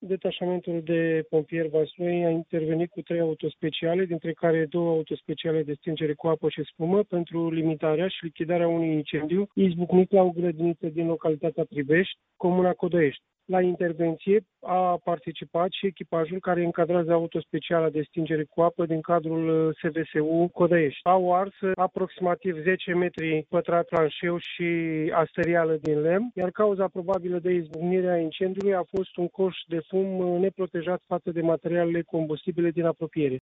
Detașamentul de pompieri Vaslui a intervenit cu 3 autospeciale, dintre care 2 autospeciale de stingere cu apă și spumă, pentru limitarea și lichidarea unui incendiu izbucnit la o grădiniță din localitatea Pribești, comuna Codăiești. La intervenție a participat și echipajul care încadrează autospeciala de stingere cu apă din cadrul SVSU Codăiești. Au ars aproximativ 10 metri pătrați tranșeu și asterială din lemn, iar cauza probabilă de izbucnire a incendiului a fost un coș de fum neprotejat față de materialele combustibile din apropiere.